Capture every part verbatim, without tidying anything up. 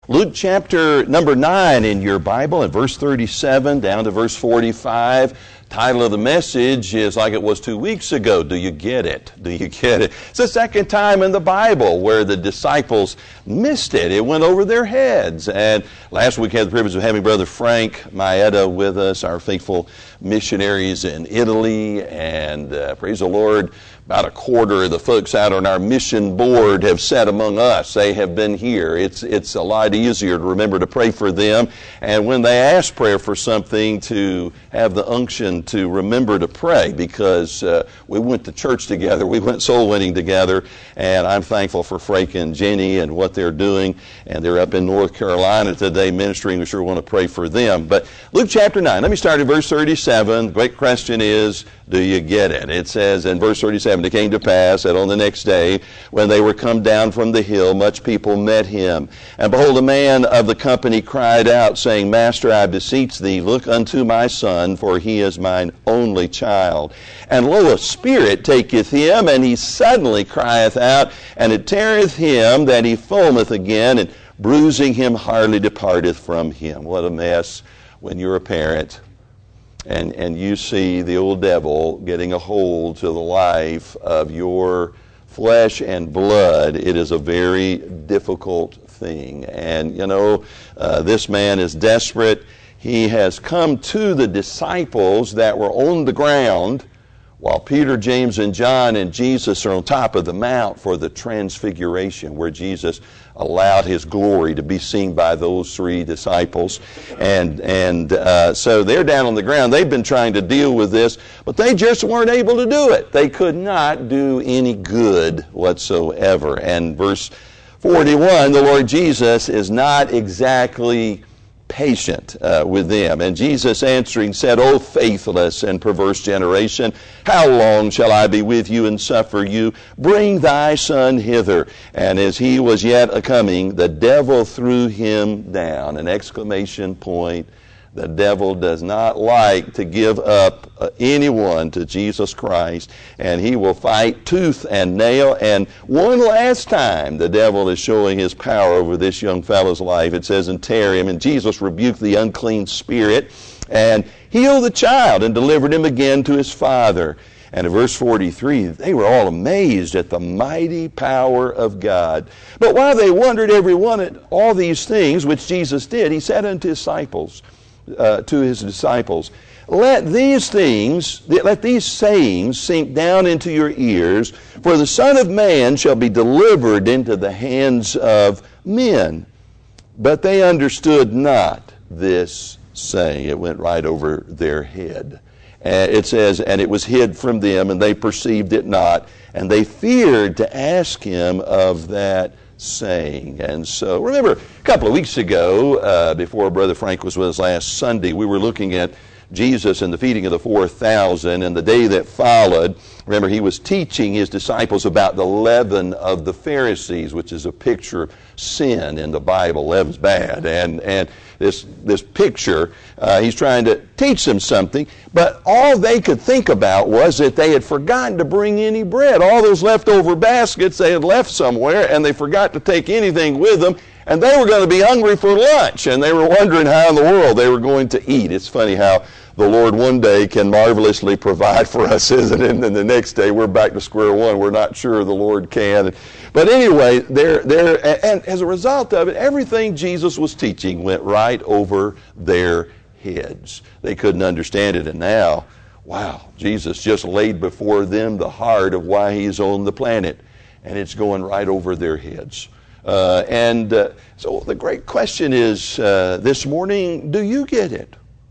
Luke chapter number nine in your Bible, at verse thirty-seven down to verse forty-five. Title of the message is like it was two weeks ago. Do you get it? Do you get it? It's the second time in the Bible where the disciples missed it. It went over their heads. And last week we had the privilege of having Brother Frank Maeda with us, our faithful missionaries in Italy. And uh, praise the Lord, about a quarter of the folks out on our mission board have said among us, they have been here. It's it's a lot easier to remember to pray for them. And when they ask prayer for something, to have the unction to remember to pray, because uh, we went to church together, we went soul winning together, and I'm thankful for Frank and Jenny and what they're doing. And they're up in North Carolina today ministering. We sure want to pray for them. But Luke chapter nine, let me start at verse thirty-seven. The great question is, do you get it? It says in verse thirty-seven, it came to pass that on the next day, when they were come down from the hill, much people met him. And behold, a man of the company cried out, saying, Master, I beseech thee, look unto my son, for he is mine only child. And lo, a spirit taketh him, and he suddenly crieth out, and it teareth him, that he foameth again, and bruising him hardly departeth from him. What a mess when you're a parent. And and you see the old devil getting a hold to the life of your flesh and blood. It is a very difficult thing. And, you know, uh, this man is desperate. He has come to the disciples that were on the ground while Peter, James, and John and Jesus are on top of the mount for the transfiguration, where Jesus allowed his glory to be seen by those three disciples. And and uh, so they're down on the ground. They've been trying to deal with this, but they just weren't able to do it. They could not do any good whatsoever. And verse forty-one, the Lord Jesus is not exactly patient uh, with them. And Jesus answering said, O faithless and perverse generation, how long shall I be with you and suffer you? Bring thy son hither. And as he was yet a-coming, the devil threw him down. An exclamation point. The devil does not like to give up uh, anyone to Jesus Christ, and he will fight tooth and nail. And one last time, the devil is showing his power over this young fellow's life. It says, and tear him. And Jesus rebuked the unclean spirit and healed the child and delivered him again to his father. And in verse forty-three, they were all amazed at the mighty power of God. But while they wondered every one at all these things which Jesus did, he said unto his disciples, Uh, to his disciples, let these things, let these sayings sink down into your ears, for the Son of Man shall be delivered into the hands of men. But they understood not this saying. It went right over their head. Uh, it says, and it was hid from them, and they perceived it not, and they feared to ask him of that saying. And so, remember, a couple of weeks ago, uh, before Brother Frank was with us last Sunday, we were looking at Jesus and the feeding of the four thousand, and the day that followed, remember, he was teaching his disciples about the leaven of the Pharisees, which is a picture of sin in the Bible. Leaven's bad. And and this this picture, uh, he's trying to teach them something, but all they could think about was that they had forgotten to bring any bread. All those leftover baskets they had left somewhere, and they forgot to take anything with them, and they were going to be hungry for lunch, and they were wondering how in the world they were going to eat. It's funny how the Lord one day can marvelously provide for us, isn't it? And then the next day we're back to square one. We're not sure the Lord can. But anyway, they're, they're, and as a result of it, everything Jesus was teaching went right over their heads. They couldn't understand it. And now, wow, Jesus just laid before them the heart of why he's on the planet. And it's going right over their heads. Uh, and uh, so the great question is uh, this morning, do you get it?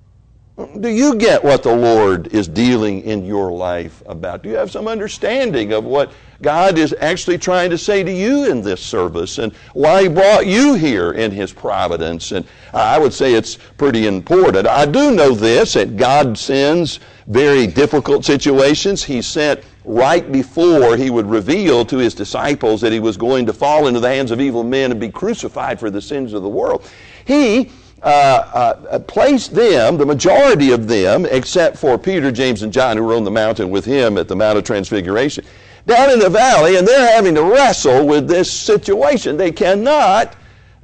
Do you get what the Lord is dealing in your life about? Do you have some understanding of what God is actually trying to say to you in this service and why he brought you here in his providence? And I would say it's pretty important. I do know this, that God sends very difficult situations. He sent right before he would reveal to his disciples that he was going to fall into the hands of evil men and be crucified for the sins of the world. He Uh, uh, placed them, the majority of them, except for Peter, James, and John, who were on the mountain with him at the Mount of Transfiguration, down in the valley, and they're having to wrestle with this situation. They cannot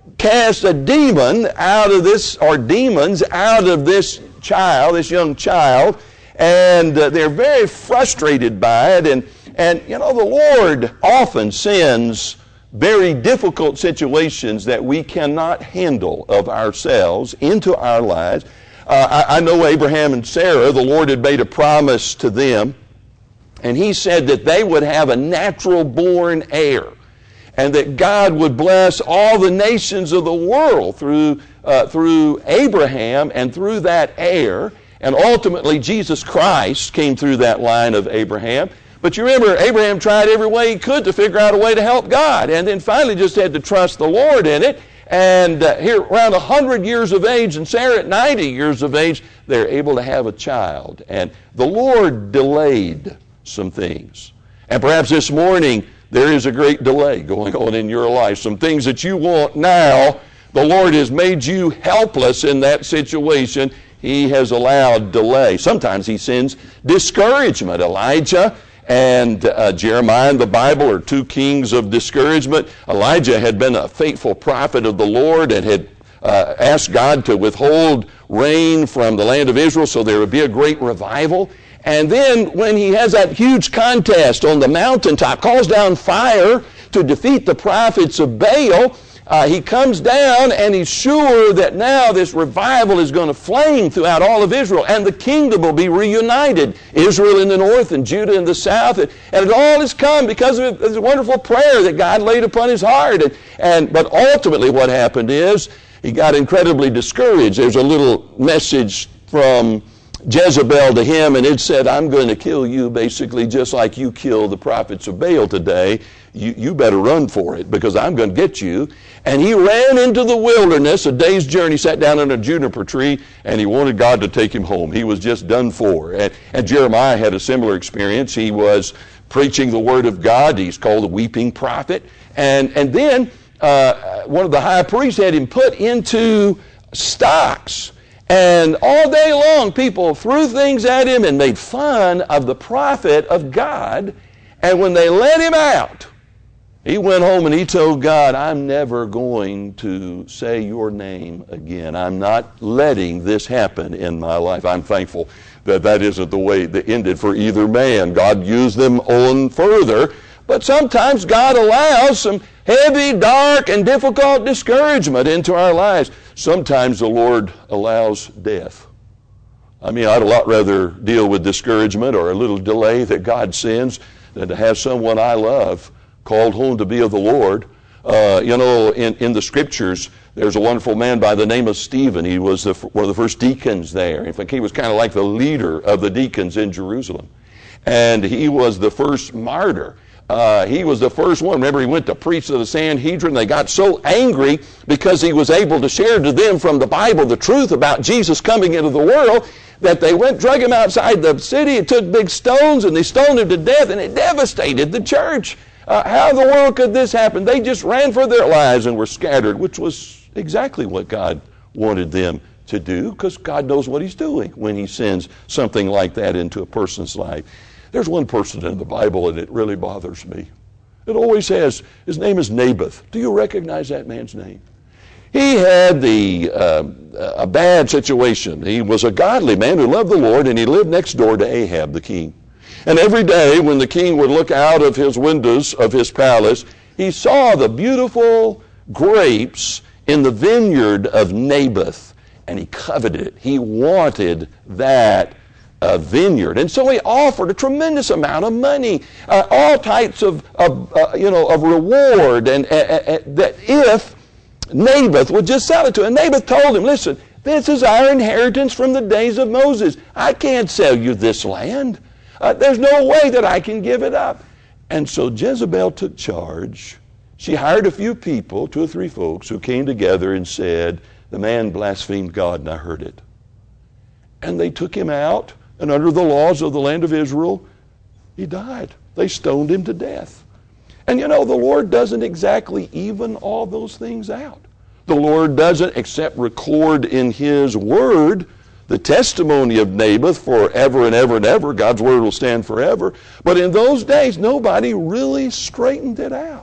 cast a demon out of this, or demons out of this child, this young child, and uh, they're very frustrated by it. And, and, you know, the Lord often sends very difficult situations that we cannot handle of ourselves into our lives. Uh, I, I know Abraham and Sarah, the Lord had made a promise to them, and he said that they would have a natural-born heir, and that God would bless all the nations of the world through, uh, through Abraham and through that heir. And ultimately, Jesus Christ came through that line of Abraham. But you remember, Abraham tried every way he could to figure out a way to help God, and then finally just had to trust the Lord in it. And uh, here, around one hundred years of age, and Sarah at ninety years of age, they're able to have a child. And the Lord delayed some things. And perhaps this morning, there is a great delay going on in your life. Some things that you want now, the Lord has made you helpless in that situation. He has allowed delay. Sometimes he sends discouragement. Elijah and uh, Jeremiah in the Bible are two kings of discouragement. Elijah had been a faithful prophet of the Lord and had uh, asked God to withhold rain from the land of Israel so there would be a great revival. And then when he has that huge contest on the mountaintop, calls down fire to defeat the prophets of Baal, uh, he comes down and he's sure that now this revival is going to flame throughout all of Israel and the kingdom will be reunited. Israel in the north and Judah in the south. And, and it all has come because of this wonderful prayer that God laid upon his heart. And, and But ultimately what happened is he got incredibly discouraged. There's a little message from Jezebel to him, and it said, I'm going to kill you basically just like you kill the prophets of Baal today. You, you better run for it because I'm going to get you. And he ran into the wilderness, a day's journey, sat down under a juniper tree, and he wanted God to take him home. He was just done for. And, and Jeremiah had a similar experience. He was preaching the word of God. He's called the weeping prophet. And, and then uh, one of the high priests had him put into stocks. And all day long, people threw things at him and made fun of the prophet of God. And when they let him out, he went home and he told God, I'm never going to say your name again. I'm not letting this happen in my life. I'm thankful that that isn't the way that ended for either man. God used them on further. But sometimes God allows some heavy, dark, and difficult discouragement into our lives. Sometimes the Lord allows death. I mean, I'd a lot rather deal with discouragement or a little delay that God sends than to have someone I love called home to be of the Lord. Uh, you know, in, in the Scriptures, there's a wonderful man by the name of Stephen. He was the, one of the first deacons there. In fact, he was kind of like the leader of the deacons in Jerusalem. And he was the first martyr. Uh, he was the first one. Remember, he went to preach to the Sanhedrin. They got so angry because he was able to share to them from the Bible the truth about Jesus coming into the world that they went, drug him outside the city, and took big stones, and they stoned him to death, and it devastated the church. Uh, how in the world could this happen? They just ran for their lives and were scattered, which was exactly what God wanted them to do, because God knows what he's doing when he sends something like that into a person's life. There's one person in the Bible, and it really bothers me. It always has. His name is Naboth. Do you recognize that man's name? He had the uh, a bad situation. He was a godly man who loved the Lord, and he lived next door to Ahab, the king. And every day when the king would look out of his windows of his palace, he saw the beautiful grapes in the vineyard of Naboth, and he coveted it. He wanted that Uh, vineyard, and so he offered a tremendous amount of money, uh, all types of, of uh, you know, of reward, and uh, uh, that if Naboth would just sell it to him. And Naboth told him, "Listen, this is our inheritance from the days of Moses. I can't sell you this land. Uh, there's no way that I can give it up." And so Jezebel took charge. She hired a few people, two or three folks, who came together and said, "The man blasphemed God, and I heard it." And they took him out. And under the laws of the land of Israel, he died. They stoned him to death. And you know, the Lord doesn't exactly even all those things out. The Lord doesn't, except record in his word the testimony of Naboth forever and ever and ever. God's word will stand forever. But in those days, nobody really straightened it out.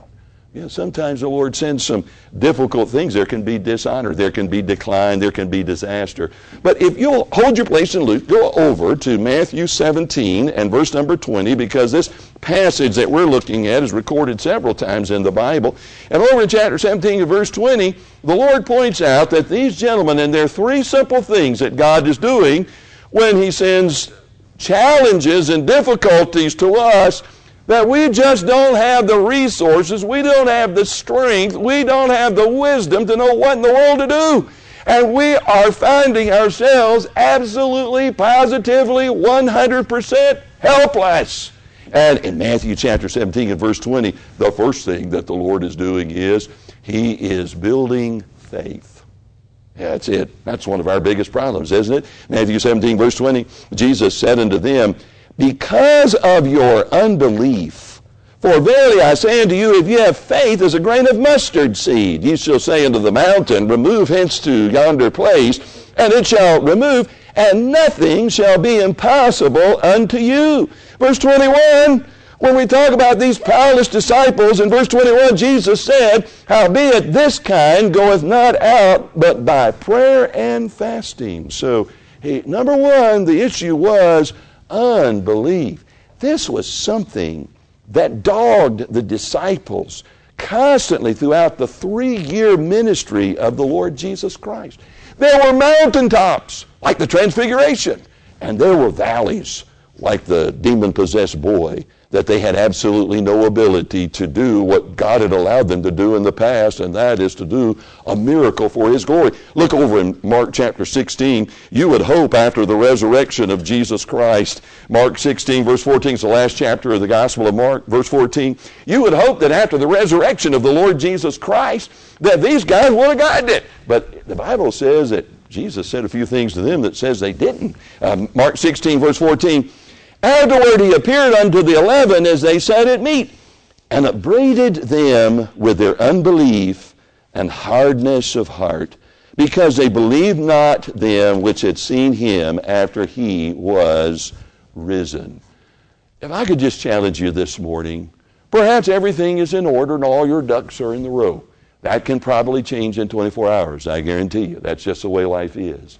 You know, sometimes the Lord sends some difficult things. There can be dishonor, there can be decline, there can be disaster. But if you'll hold your place in Luke, go over to Matthew seventeen and verse number twenty, because this passage that we're looking at is recorded several times in the Bible. And over in chapter seventeen and verse twenty, the Lord points out that these gentlemen, and there are three simple things that God is doing when He sends challenges and difficulties to us, that we just don't have the resources, we don't have the strength, we don't have the wisdom to know what in the world to do. And we are finding ourselves absolutely, positively, one hundred percent helpless. And in Matthew chapter seventeen and verse twenty, the first thing that the Lord is doing is He is building faith. Yeah, that's it. That's one of our biggest problems, isn't it? Matthew seventeen verse twenty, Jesus said unto them, because of your unbelief, for verily I say unto you, if you have faith as a grain of mustard seed, ye shall say unto the mountain, remove hence to yonder place, and it shall remove, and nothing shall be impossible unto you. Verse twenty-one, when we talk about these powerless disciples, in verse twenty-one, Jesus said, howbeit this kind goeth not out but by prayer and fasting. So, hey, number one, the issue was unbelief. This was something that dogged the disciples constantly throughout the three-year ministry of the Lord Jesus Christ. There were mountaintops, like the Transfiguration, and there were valleys, like the demon-possessed boy, that they had absolutely no ability to do what God had allowed them to do in the past, and that is to do a miracle for His glory. Look over in Mark chapter sixteen. You would hope after the resurrection of Jesus Christ, Mark sixteen verse fourteen is the last chapter of the Gospel of Mark, verse fourteen. You would hope that after the resurrection of the Lord Jesus Christ, that these guys would have gotten it. But the Bible says that Jesus said a few things to them that says they didn't. Um, Mark sixteen verse fourteen, afterward he appeared unto the eleven as they sat at meat, and upbraided them with their unbelief and hardness of heart, because they believed not them which had seen him after he was risen. If I could just challenge you this morning, perhaps everything is in order and all your ducks are in the row. That can probably change in twenty-four hours, I guarantee you. That's just the way life is.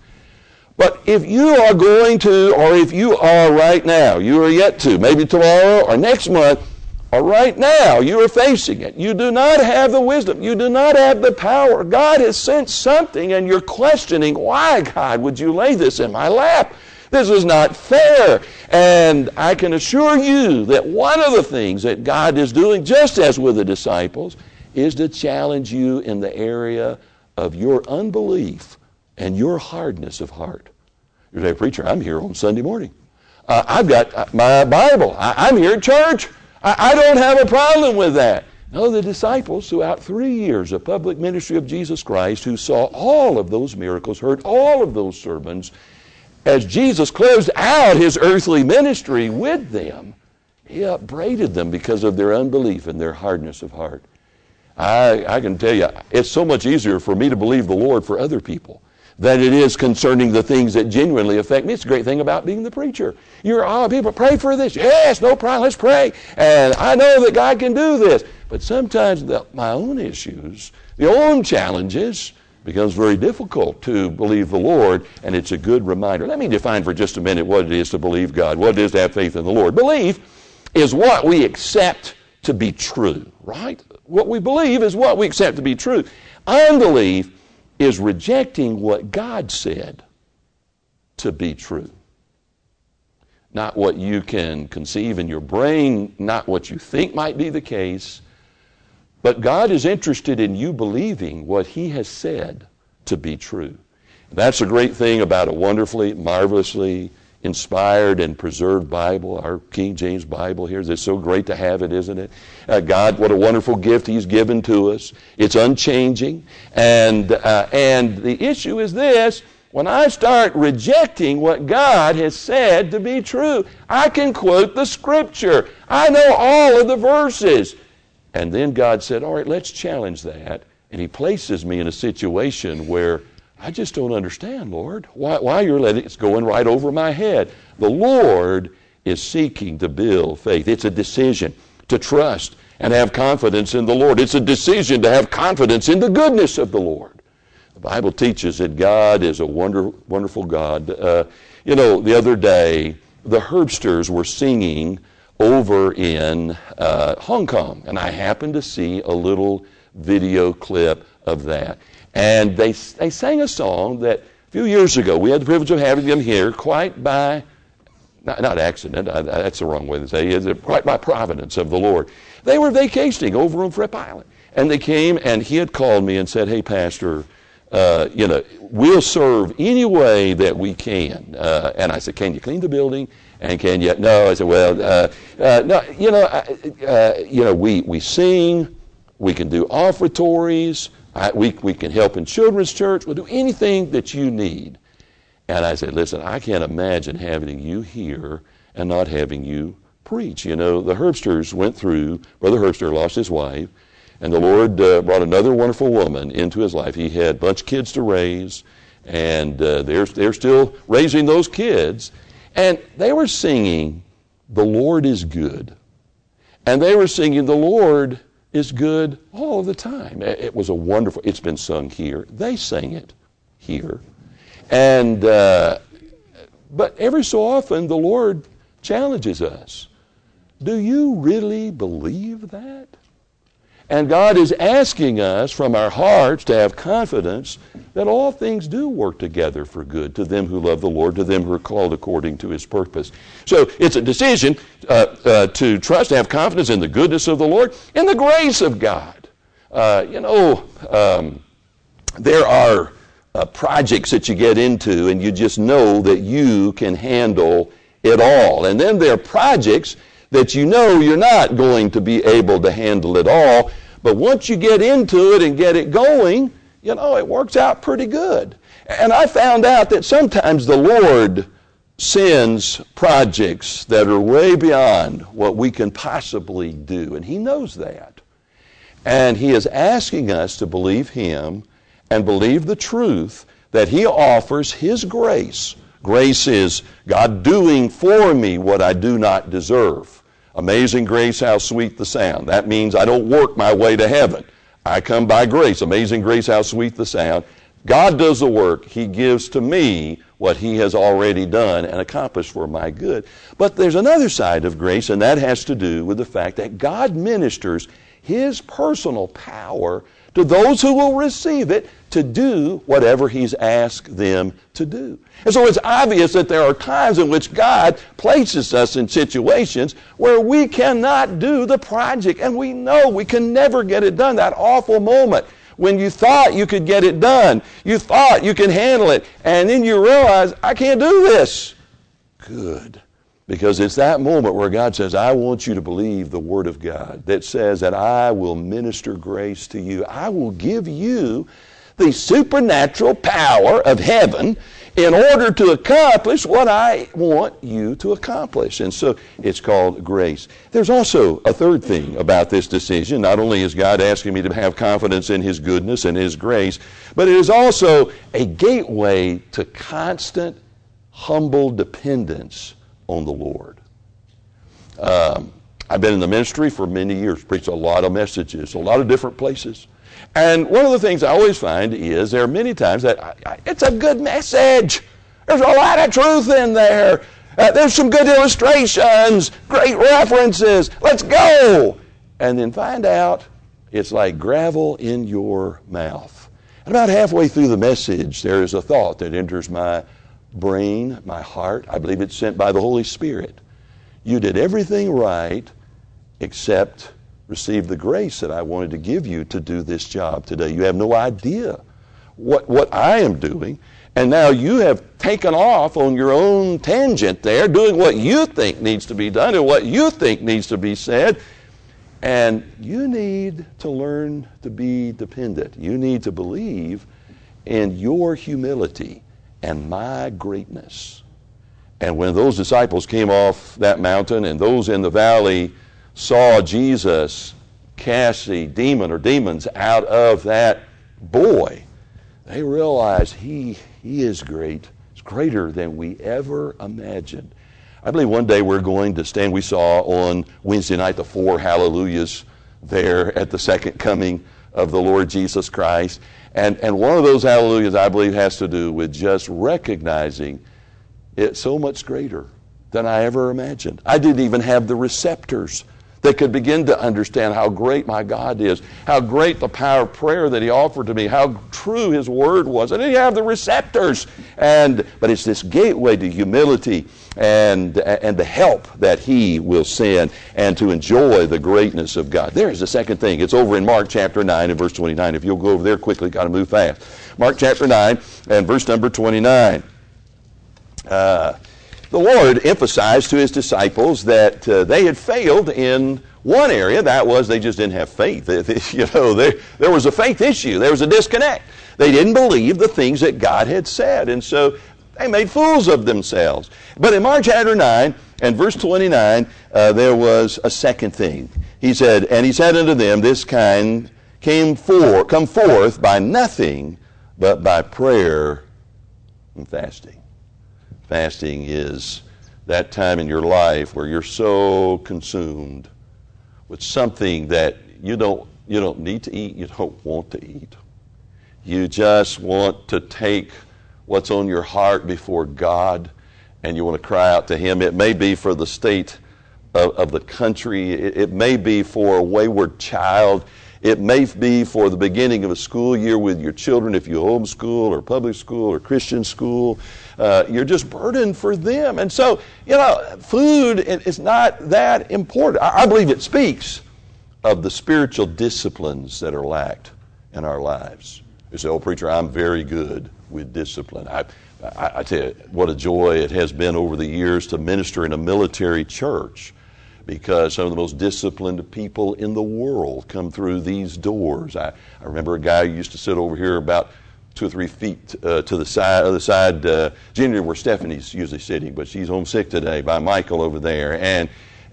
But if you are going to, or if you are right now, you are yet to, maybe tomorrow or next month, or right now, you are facing it. You do not have the wisdom. You do not have the power. God has sent something, and you're questioning, why, God, would you lay this in my lap? This is not fair. And I can assure you that one of the things that God is doing, just as with the disciples, is to challenge you in the area of your unbelief and your hardness of heart. You say, preacher, I'm here on Sunday morning. Uh, I've got my Bible. I, I'm here at church. I, I don't have a problem with that. No, the disciples throughout three years of public ministry of Jesus Christ, who saw all of those miracles, heard all of those sermons, as Jesus closed out his earthly ministry with them, he upbraided them because of their unbelief and their hardness of heart. I, I can tell you, it's so much easier for me to believe the Lord for other people than it is concerning the things that genuinely affect me. It's a great thing about being the preacher. You're, oh, people, pray for this. Yes, no problem, let's pray. And I know that God can do this. But sometimes the, my own issues, the own challenges, becomes very difficult to believe the Lord, and it's a good reminder. Let me define for just a minute what it is to believe God, what it is to have faith in the Lord. Belief is what we accept to be true, right? What we believe is what we accept to be true. Unbelief is rejecting what God said to be true. Not what you can conceive in your brain, not what you think might be the case, but God is interested in you believing what He has said to be true. That's a great thing about a wonderfully, marvelously inspired and preserved Bible. Our King James Bible here, it's so great to have it, isn't it? Uh, God, what a wonderful gift He's given to us. It's unchanging. And, uh, and the issue is this: when I start rejecting what God has said to be true, I can quote the Scripture. I know all of the verses. And then God said, all right, let's challenge that. And He places me in a situation where I just don't understand, Lord, why, why you're letting it's going right over my head. The Lord is seeking to build faith. It's a decision to trust and have confidence in the Lord. It's a decision to have confidence in the goodness of the Lord. The Bible teaches that God is a wonder, wonderful God. Uh, you know, the other day, the Herbsters were singing over in uh, Hong Kong, and I happened to see a little video clip of that. And they they sang a song that a few years ago, we had the privilege of having them here quite by, not, not accident, I, I, that's the wrong way to say it, quite by providence of the Lord. They were vacationing over on Fripp Island, and they came, and he had called me and said, hey, Pastor, uh, you know, we'll serve any way that we can. Uh, and I said, can you clean the building? And can you? No, I said, well, uh, uh, no, you know, uh, you know, we, we sing, we can do offertories, I, we, we can help in children's church, we'll do anything that you need. And I said, listen, I can't imagine having you here and not having you preach. You know, the Herbsters went through, Brother Herbster lost his wife, and the Lord uh, brought another wonderful woman into his life. He had a bunch of kids to raise, and uh, they're, they're still raising those kids. And they were singing, the Lord is good. And they were singing, the Lord is good all the time. It was a wonderful, it's been sung here. They sang it here. And, uh, but every so often the Lord challenges us. Do you really believe that? And God is asking us from our hearts to have confidence that all things do work together for good to them who love the Lord, to them who are called according to His purpose. So it's a decision uh, uh, to trust, to have confidence in the goodness of the Lord, in the grace of God. Uh, you know, um, there are uh, projects that you get into and you just know that you can handle it all. And then there are projects that you know you're not going to be able to handle it all. But once you get into it and get it going, you know, it works out pretty good. And I found out that sometimes the Lord sends projects that are way beyond what we can possibly do. And He knows that. And He is asking us to believe Him and believe the truth that He offers His grace. Grace is God doing for me what I do not deserve. Amazing grace, how sweet the sound. That means I don't work my way to heaven. I come by grace. Amazing grace, how sweet the sound. God does the work. He gives to me what He has already done and accomplished for my good. But there's another side of grace, and that has to do with the fact that God ministers His personal power to those who will receive it to do whatever He's asked them to do. And so it's obvious that there are times in which God places us in situations where we cannot do the project, and we know we can never get it done. That awful moment when you thought you could get it done, you thought you can handle it, and then you realize, I can't do this. Good. Because it's that moment where God says, I want you to believe the Word of God that says that I will minister grace to you. I will give you the supernatural power of heaven in order to accomplish what I want you to accomplish. And so it's called grace. There's also a third thing about this decision. Not only is God asking me to have confidence in His goodness and His grace, but it is also a gateway to constant, humble dependence on the Lord. Um, I've been in the ministry for many years, preached a lot of messages, a lot of different places. And one of the things I always find is there are many times that I, I, it's a good message. There's a lot of truth in there. Uh, there's some good illustrations, great references. Let's go. And then find out it's like gravel in your mouth. And about halfway through the message, there is a thought that enters my brain, my heart. I believe it's sent by the Holy Spirit. You did everything right except receive the grace that I wanted to give you to do this job today. You have no idea what, what I am doing. And now you have taken off on your own tangent there, doing what you think needs to be done and what you think needs to be said. And you need to learn to be dependent. You need to believe in your humility and my greatness. And when those disciples came off that mountain and those in the valley saw Jesus cast the demon or demons out of that boy, they realized he, he is great. It's greater than we ever imagined. I believe one day we're going to stand. We saw on Wednesday night the four hallelujahs there at the second coming of the Lord Jesus Christ. And, and one of those hallelujahs, I believe, has to do with just recognizing it's so much greater than I ever imagined. I didn't even have the receptors that could begin to understand how great my God is, how great the power of prayer that He offered to me, how true His Word was. I didn't have the receptors. And, but it's this gateway to humility and, and the help that He will send and to enjoy the greatness of God. There's the second thing. It's over in Mark chapter nine and verse twenty-nine. If you'll go over there quickly, got to move fast. Mark chapter nine and verse number twenty-nine. Uh, The Lord emphasized to His disciples that uh, they had failed in one area. That was they just didn't have faith. You know, there, there was a faith issue. There was a disconnect. They didn't believe the things that God had said. And so they made fools of themselves. But in Mark chapter nine and verse twenty-nine, uh, there was a second thing. He said, and He said unto them, this kind came for, come forth by nothing but by prayer and fasting. Fasting is that time in your life where you're so consumed with something that you don't you don't need to eat, you don't want to eat. You just want to take what's on your heart before God and you want to cry out to Him. It may be for the state of, of the country. It, it may be for a wayward child. It may be for the beginning of a school year with your children if you homeschool or public school or Christian school. Uh, you're just burdened for them. And so, you know, food is not that important. I, I believe it speaks of the spiritual disciplines that are lacked in our lives. You say, oh, preacher, I'm very good with discipline. I, I, I tell you, what a joy it has been over the years to minister in a military church, because some of the most disciplined people in the world come through these doors. I, I remember a guy who used to sit over here about two or three feet uh, to the side, other side, uh, generally where Stephanie's usually sitting, but she's homesick today, by Michael over there. And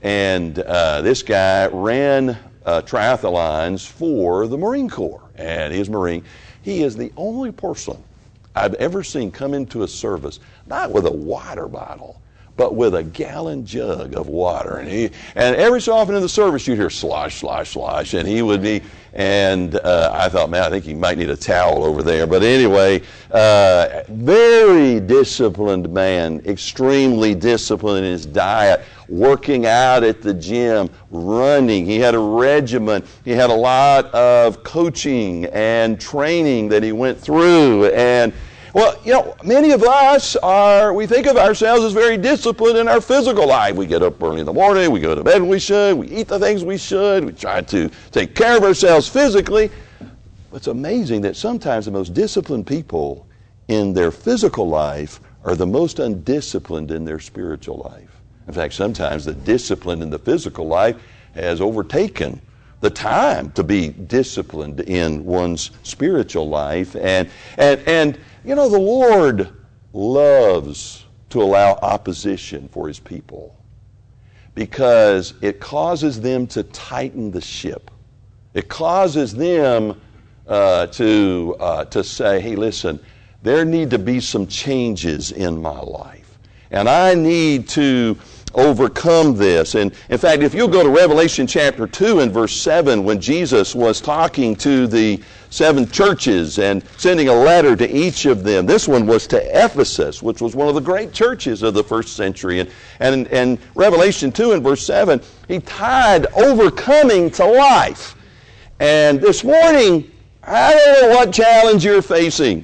and uh, this guy ran uh, triathlons for the Marine Corps, and he's Marine. He is the only person I've ever seen come into a service, not with a water bottle, but with a gallon jug of water. And he, and every so often in the service, you'd hear slosh, slosh, slosh, and he would be, and uh, I thought, man, I think he might need a towel over there. But anyway, uh, very disciplined man, extremely disciplined in his diet, working out at the gym, running. He had a regimen. He had a lot of coaching and training that he went through. And well, you know, many of us are, we think of ourselves as very disciplined in our physical life. We get up early in the morning, we go to bed when we should, we eat the things we should, we try to take care of ourselves physically. But it's amazing that sometimes the most disciplined people in their physical life are the most undisciplined in their spiritual life. In fact, sometimes the discipline in the physical life has overtaken the time to be disciplined in one's spiritual life. And, and, and you know, the Lord loves to allow opposition for His people because it causes them to tighten the ship. It causes them uh, to, uh, to say, hey, listen, there need to be some changes in my life. And I need to overcome this. And in fact, if you'll go to Revelation chapter two and verse seven, when Jesus was talking to the seven churches and sending a letter to each of them, this one was to Ephesus, which was one of the great churches of the first century. And, and, and Revelation two and verse seven, he tied overcoming to life. And this morning, I don't know what challenge you're facing.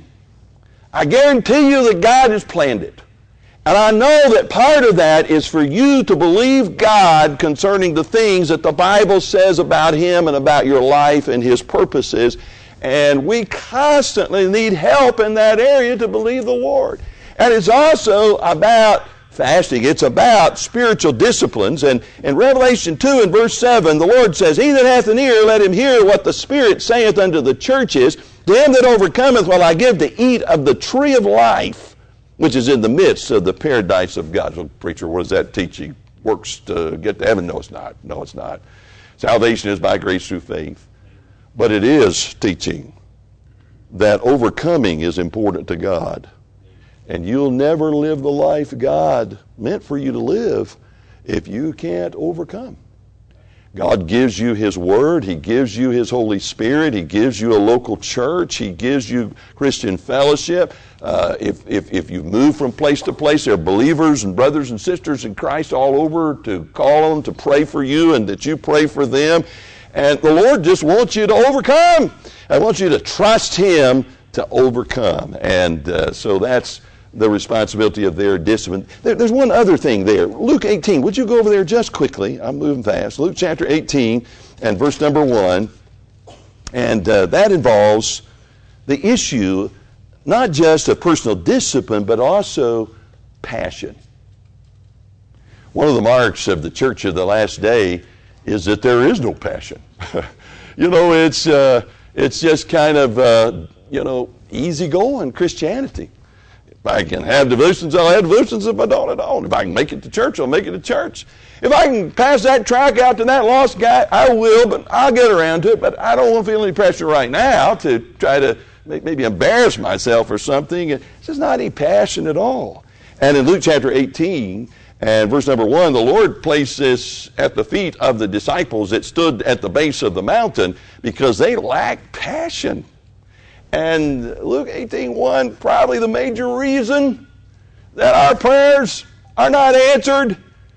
I guarantee you that God has planned it. And I know that part of that is for you to believe God concerning the things that the Bible says about Him and about your life and His purposes. And we constantly need help in that area to believe the Lord. And it's also about fasting. It's about spiritual disciplines. And in Revelation two and verse seven, the Lord says, he that hath an ear, let him hear what the Spirit saith unto the churches. To him that overcometh will I give to eat of the tree of life, which is in the midst of the paradise of God. So, preacher, what is that teaching? Works to get to heaven? No, it's not. No, it's not. Salvation is by grace through faith. But it is teaching that overcoming is important to God. And you'll never live the life God meant for you to live if you can't overcome. God gives you His Word. He gives you His Holy Spirit. He gives you a local church. He gives you Christian fellowship. Uh, if, if, if you move from place to place, there are believers and brothers and sisters in Christ all over to call on, to pray for you, and that you pray for them. And the Lord just wants you to overcome. I want you to trust Him to overcome. And uh, so that's the responsibility of their discipline. There, there's one other thing there. Luke eighteen, would you go over there just quickly? I'm moving fast. Luke chapter eighteen and verse number one. And uh, that involves the issue not just of personal discipline, but also passion. One of the marks of the church of the last day is that there is no passion. you know, it's uh, it's just kind of, uh, you know, easygoing Christianity. If I can have devotions, I'll have devotions. If I don't, I don't. If I can make it to church, I'll make it to church. If I can pass that tract out to that lost guy, I will, but I'll get around to it. But I don't want to feel any pressure right now to try to maybe embarrass myself or something. It's just not any passion at all. And in Luke chapter eighteen and verse number one, the Lord placed this at the feet of the disciples that stood at the base of the mountain because they lacked passion. And Luke eighteen one, probably the major reason that our prayers are not answered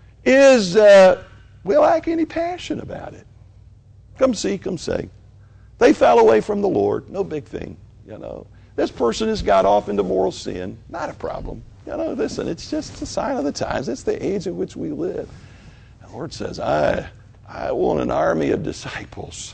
is uh, we lack any passion about it. Come see, come say. They fell away from the Lord. No big thing, you know. This person has got off into moral sin. Not a problem. You know, listen, it's just a sign of the times. It's the age in which we live. The Lord says, I, I want an army of disciples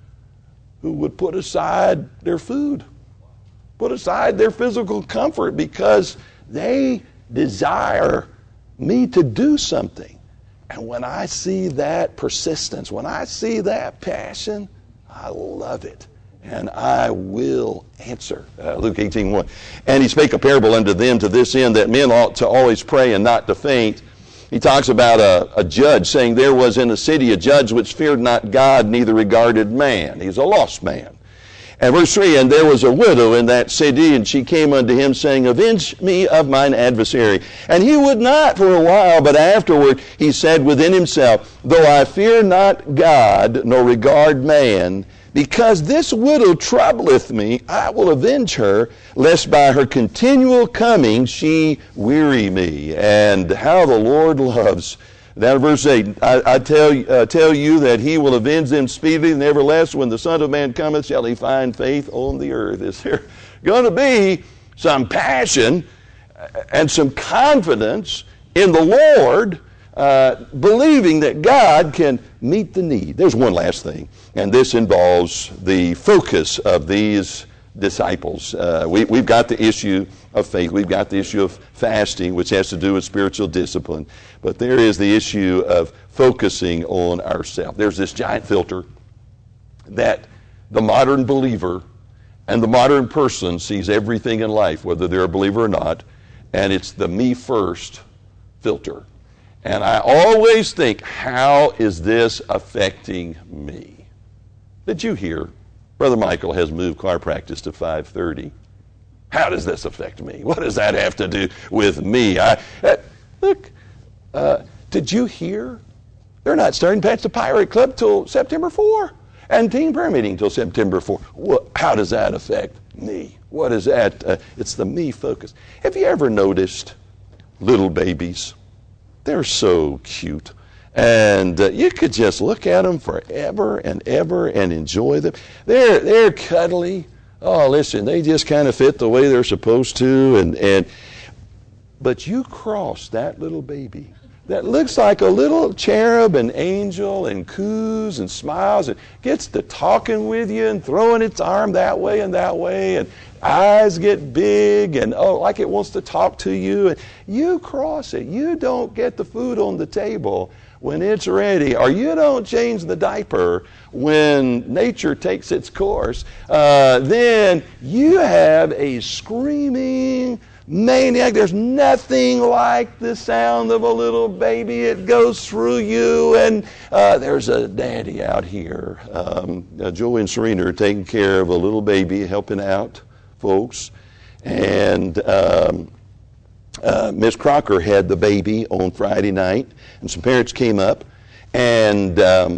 who would put aside their food, put aside their physical comfort, because they desire me to do something. And when I see that persistence, when I see that passion, I love it. And I will answer. Uh, Luke eighteen one. And he spake a parable unto them to this end, that men ought to always pray and not to faint. He talks about a, a judge, saying, there was in the city a judge which feared not God, neither regarded man. He's a lost man. And verse three, and there was a widow in that city, and she came unto him, saying, avenge me of mine adversary. And he would not for a while, but afterward he said within himself, though I fear not God, nor regard man, because this widow troubleth me, I will avenge her, lest by her continual coming she weary me. And how the Lord loves. Down in verse eight, I, I tell, uh, tell you that he will avenge them speedily, nevertheless, when the Son of Man cometh, shall he find faith on the earth. Is there going to be some passion and some confidence in the Lord, uh, believing that God can meet the need? There's one last thing, and this involves the focus of these disciples. Uh, we, we've got the issue of faith. We've got the issue of fasting, which has to do with spiritual discipline. But there is the issue of focusing on ourselves. There's this giant filter that the modern believer and the modern person sees everything in life, whether they're a believer or not, and it's the me first filter. And I always think, how is this affecting me? Did you hear? Brother Michael has moved choir practice to five thirty. How does this affect me? What does that have to do with me? I, uh, look, uh, did you hear? They're not starting Patch the Pirate Club till September fourth, and teen prayer meeting till September fourth. What, how does that affect me? What is that? Uh, it's the me focus. Have you ever noticed little babies? They're so cute. And uh, you could just look at them forever and ever and enjoy them. They're they're cuddly. Oh, listen, they just kind of fit the way they're supposed to. And, and but you cross that little baby that looks like a little cherub and angel and coos and smiles and gets to talking with you and throwing its arm that way and that way, and eyes get big and oh, like it wants to talk to you. And you cross it. You don't get the food on the table when it's ready, or you don't change the diaper when nature takes its course, uh, then you have a screaming maniac. There's nothing like the sound of a little baby. It goes through you. And uh, there's a daddy out here. Um, uh, Joey and Serena are taking care of a little baby, helping out folks. And um, Uh, Miss Crocker had the baby on Friday night, and some parents came up, and um,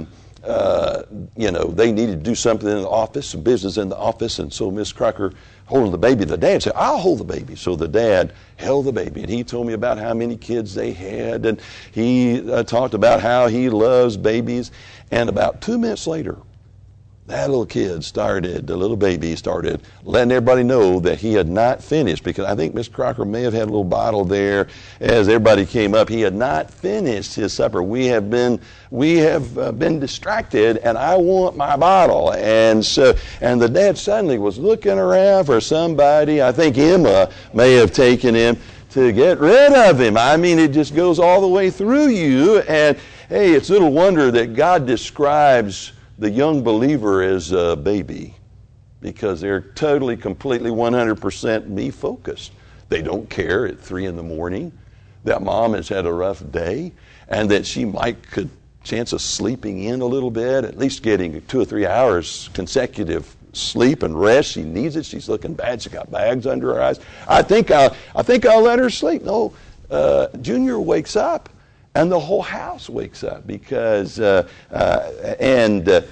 uh, you know, they needed to do something in the office, some business in the office, and so Miss Crocker holding the baby, the dad said, I'll hold the baby. So the dad held the baby, and he told me about how many kids they had, and he uh, talked about how he loves babies. And about two minutes later, that little kid started, the little baby started letting everybody know that he had not finished, because I think Miss Crocker may have had a little bottle there as everybody came up. He had not finished his supper. We have been, we have uh, been distracted, and I want my bottle. And so, and the dad suddenly was looking around for somebody. I think Emma may have taken him to get rid of him. I mean, it just goes all the way through you. And hey, it's little wonder that God describes the young believer as a baby, because they're totally, completely, one hundred percent me-focused. They don't care at three in the morning that mom has had a rough day, and that she might could chance of sleeping in a little bit, at least getting two or three hours consecutive sleep and rest. She needs it. She's looking bad. She got bags under her eyes. I think I'll, I think I'll let her sleep. No, uh, Junior wakes up, and the whole house wakes up, because, uh, uh, and uh,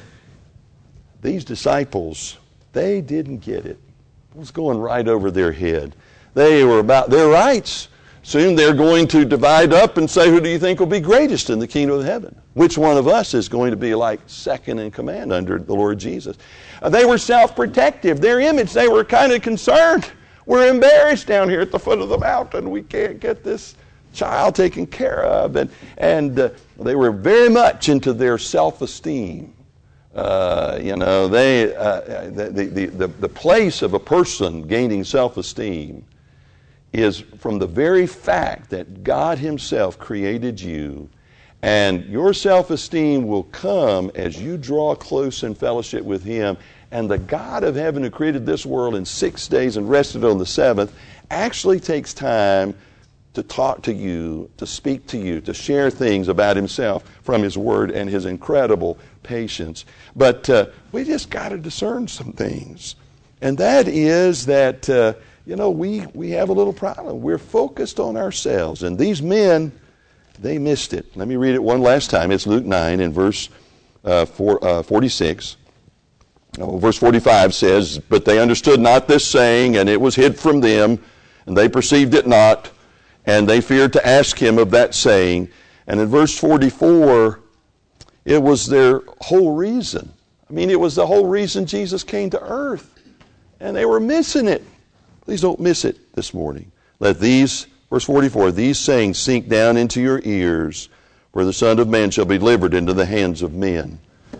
these disciples, they didn't get it. It was going right over their head. They were about their rights. Soon they're going to divide up and say, who do you think will be greatest in the kingdom of heaven? Which one of us is going to be like second in command under the Lord Jesus? Uh, they were self-protective. Their image, they were kind of concerned. We're embarrassed down here at the foot of the mountain. We can't get this child taken care of, and and uh, they were very much into their self-esteem. Uh, you know, they uh, the, the the the place of a person gaining self-esteem is from the very fact that God Himself created you, and your self-esteem will come as you draw close in fellowship with Him. And the God of heaven who created this world in six days and rested on the seventh actually takes time to talk to you, to speak to you, to share things about Himself from His Word and His incredible patience. But uh, we just got to discern some things. And that is that, uh, you know, we, we have a little problem. We're focused on ourselves. And these men, they missed it. Let me read it one last time. It's Luke nine in verse uh, four, uh, forty-six. Oh, verse forty-five says, but they understood not this saying, and it was hid from them, and they perceived it not. And they feared to ask Him of that saying. And in verse forty-four, it was their whole reason. I mean, it was the whole reason Jesus came to earth. And they were missing it. Please don't miss it this morning. Let these, verse forty-four, these sayings sink down into your ears, where the Son of Man shall be delivered into the hands of men.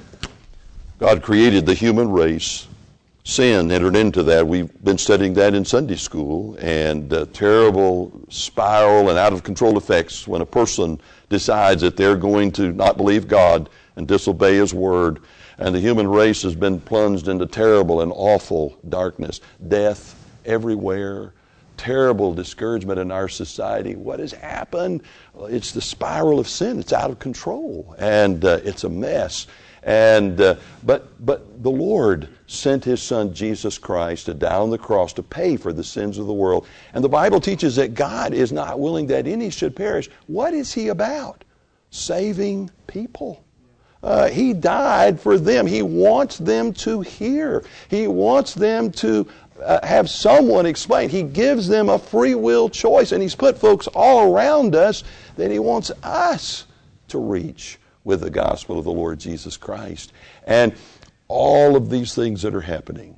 God created the human race. Sin entered into that. We've been studying that in Sunday school, and uh, terrible spiral and out-of-control effects when a person decides that they're going to not believe God and disobey His Word. And the human race has been plunged into terrible and awful darkness. Death everywhere. Terrible discouragement in our society. What has happened? It's the spiral of sin. It's out of control, and uh, it's a mess. And uh, but but the Lord sent His Son Jesus Christ to die on the cross to pay for the sins of the world. And the Bible teaches that God is not willing that any should perish. What is He about? Saving people. Uh, he died for them. He wants them to hear. He wants them to uh, have someone explain. He gives them a free will choice, and He's put folks all around us that He wants us to reach with the gospel of the Lord Jesus Christ. And all of these things that are happening,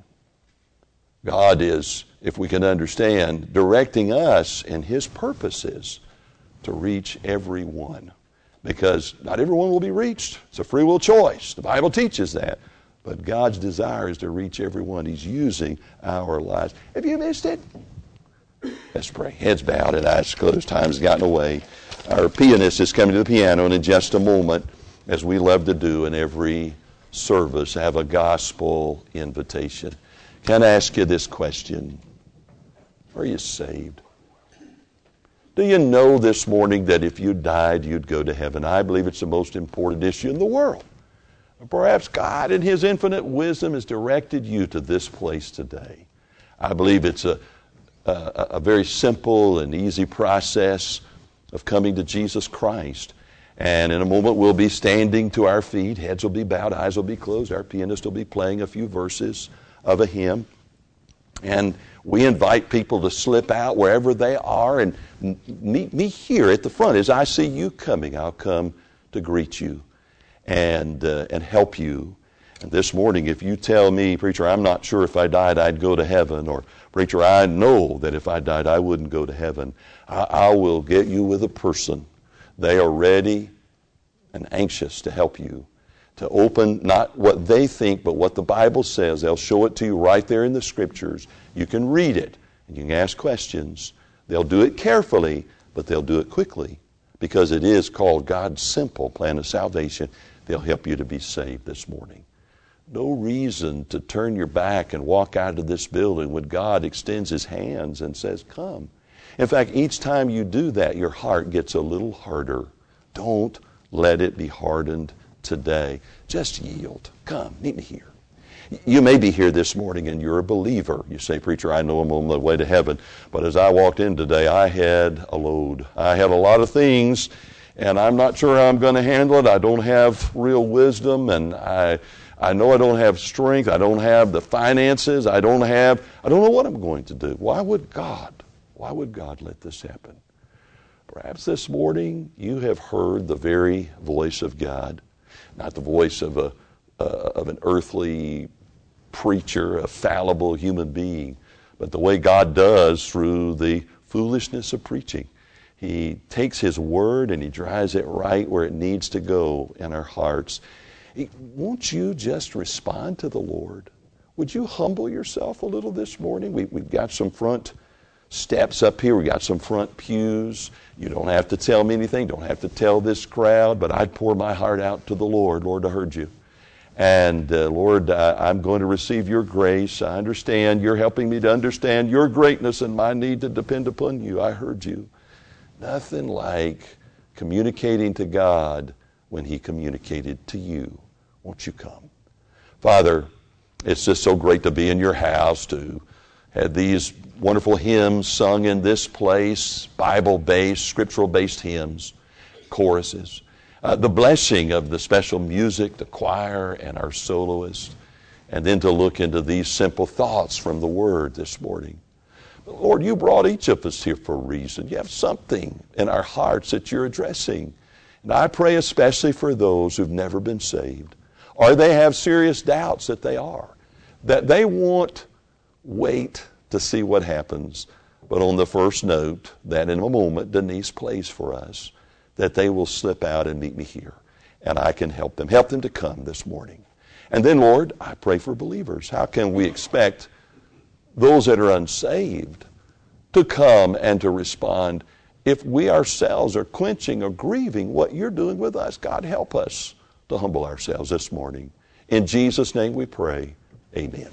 God is, if we can understand, directing us in His purposes to reach everyone. Because not everyone will be reached. It's a free will choice. The Bible teaches that. But God's desire is to reach everyone. He's using our lives. Have you missed it? Let's pray. Heads bowed and eyes closed. Time's gotten away. Our pianist is coming to the piano, and in just a moment, as we love to do in every service, have a gospel invitation. Can I ask you this question? Are you saved? Do you know this morning that if you died, you'd go to heaven? I believe it's the most important issue in the world. Perhaps God in His infinite wisdom has directed you to this place today. I believe it's a, a, a very simple and easy process of coming to Jesus Christ. And in a moment we'll be standing to our feet. Heads will be bowed, eyes will be closed. Our pianist will be playing a few verses of a hymn. And we invite people to slip out wherever they are and meet me here at the front. As I see you coming, I'll come to greet you and uh, and help you. And this morning, if you tell me, preacher, I'm not sure if I died I'd go to heaven, or preacher, I know that if I died I wouldn't go to heaven, I, I will get you with a person. They are ready and anxious to help you, to open not what they think, but what the Bible says. They'll show it to you right there in the Scriptures. You can read it, and you can ask questions. They'll do it carefully, but they'll do it quickly, because it is called God's simple plan of salvation. They'll help you to be saved this morning. No reason to turn your back and walk out of this building when God extends His hands and says, come. In fact, each time you do that, your heart gets a little harder. Don't let it be hardened today. Just yield. Come, meet me here. You may be here this morning and you're a believer. You say, preacher, I know I'm on my way to heaven. But as I walked in today, I had a load. I had a lot of things, and I'm not sure how I'm going to handle it. I don't have real wisdom, and I I know I don't have strength. I don't have the finances. I don't have, I don't know what I'm going to do. Why would God, why would God let this happen? Perhaps this morning you have heard the very voice of God, not the voice of a uh, of an earthly preacher, a fallible human being, but the way God does through the foolishness of preaching. He takes His word and He drives it right where it needs to go in our hearts. He, won't you just respond to the Lord? Would you humble yourself a little this morning? We, we've got some front steps up here. We've got some front pews. You don't have to tell me anything. Don't have to tell this crowd, but I'd pour my heart out to the Lord. Lord, I heard you. And uh, Lord, uh, I'm going to receive your grace. I understand you're helping me to understand your greatness and my need to depend upon you. I heard you. Nothing like communicating to God when He communicated to you. Won't you come? Father, it's just so great to be in your house, to have these wonderful hymns sung in this place, Bible-based, scriptural-based hymns, choruses. Uh, the blessing of the special music, the choir, and our soloist, and then to look into these simple thoughts from the Word this morning. But Lord, you brought each of us here for a reason. You have something in our hearts that you're addressing. And I pray especially for those who've never been saved, or they have serious doubts that they are, that they won't wait to see what happens, but on the first note that in a moment Denise plays for us, that they will slip out and meet me here, and I can help them. Help them to come this morning. And then, Lord, I pray for believers. How can we expect those that are unsaved to come and to respond if we ourselves are quenching or grieving what you're doing with us? God, help us to humble ourselves this morning. In Jesus' name we pray. Amen.